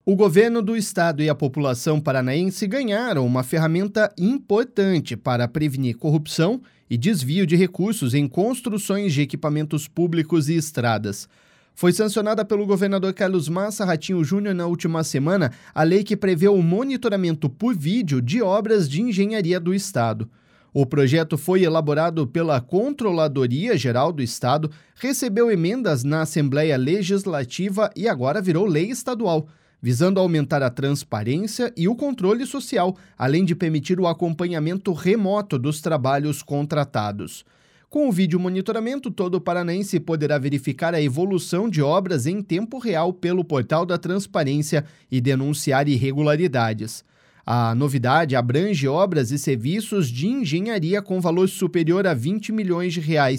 O governo do estado e a população paranaense ganharam uma ferramenta importante para prevenir corrupção e desvio de recursos em construções de equipamentos públicos e estradas. Foi sancionada pelo governador Carlos Massa Ratinho Júnior na última semana a lei que prevê o monitoramento por vídeo de obras de engenharia do estado. O projeto foi elaborado pela Controladoria Geral do Estado, recebeu emendas na Assembleia Legislativa e agora virou lei estadual, visando aumentar a transparência e o controle social, além de permitir o acompanhamento remoto dos trabalhos contratados. Com o vídeo monitoramento, todo paranaense poderá verificar a evolução de obras em tempo real pelo portal da transparência e denunciar irregularidades. A novidade abrange obras e serviços de engenharia com valor superior a R$20 milhões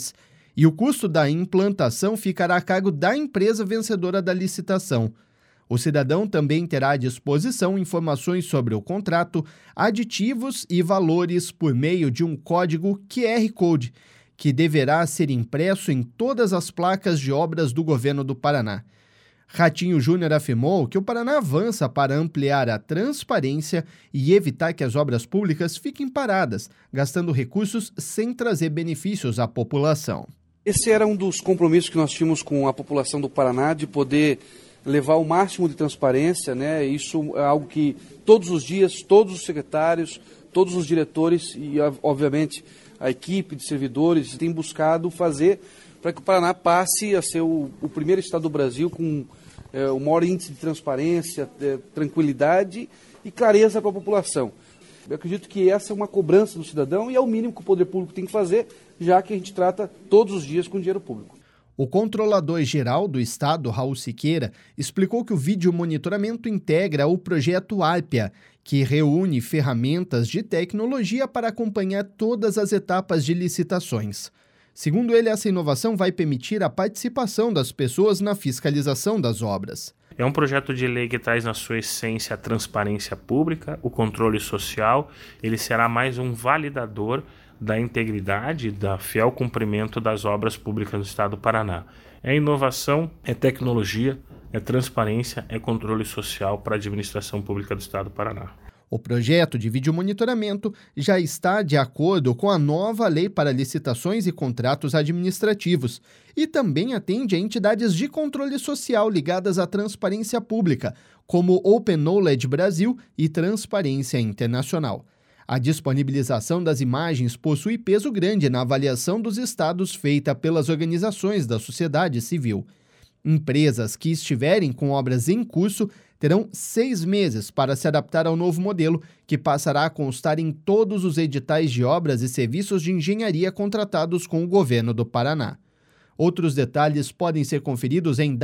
e o custo da implantação ficará a cargo da empresa vencedora da licitação. O cidadão também terá à disposição informações sobre o contrato, aditivos e valores por meio de um código QR Code, que deverá ser impresso em todas as placas de obras do governo do Paraná. Ratinho Júnior afirmou que o Paraná avança para ampliar a transparência e evitar que as obras públicas fiquem paradas, gastando recursos sem trazer benefícios à população. Esse era um dos compromissos que nós tínhamos com a população do Paraná, de poder levar o máximo de transparência, né? Isso é algo que todos os dias, todos os secretários, todos os diretores e, obviamente, a equipe de servidores têm buscado fazer para que o Paraná passe a ser o primeiro estado do Brasil com o maior índice de transparência, tranquilidade e clareza para a população. Eu acredito que essa é uma cobrança do cidadão e é o mínimo que o poder público tem que fazer, já que a gente trata todos os dias com dinheiro público. O controlador-geral do estado, Raul Siqueira, explicou que o vídeo monitoramento integra o projeto Alpia, que reúne ferramentas de tecnologia para acompanhar todas as etapas de licitações. Segundo ele, essa inovação vai permitir a participação das pessoas na fiscalização das obras. É um projeto de lei que traz na sua essência a transparência pública, o controle social. Ele será mais um validador da integridade, da fiel cumprimento das obras públicas do estado do Paraná. É inovação, é tecnologia, é transparência, é controle social para a administração pública do estado do Paraná. O projeto de vídeo monitoramento já está de acordo com a nova lei para licitações e contratos administrativos e também atende a entidades de controle social ligadas à transparência pública, como Open Knowledge Brasil e Transparência Internacional. A disponibilização das imagens possui peso grande na avaliação dos estados feita pelas organizações da sociedade civil. Empresas que estiverem com obras em curso terão 6 meses para se adaptar ao novo modelo, que passará a constar em todos os editais de obras e serviços de engenharia contratados com o governo do Paraná. Outros detalhes podem ser conferidos em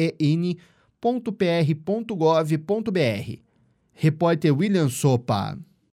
www.aen.pr.gov.br. Repórter William Sopa.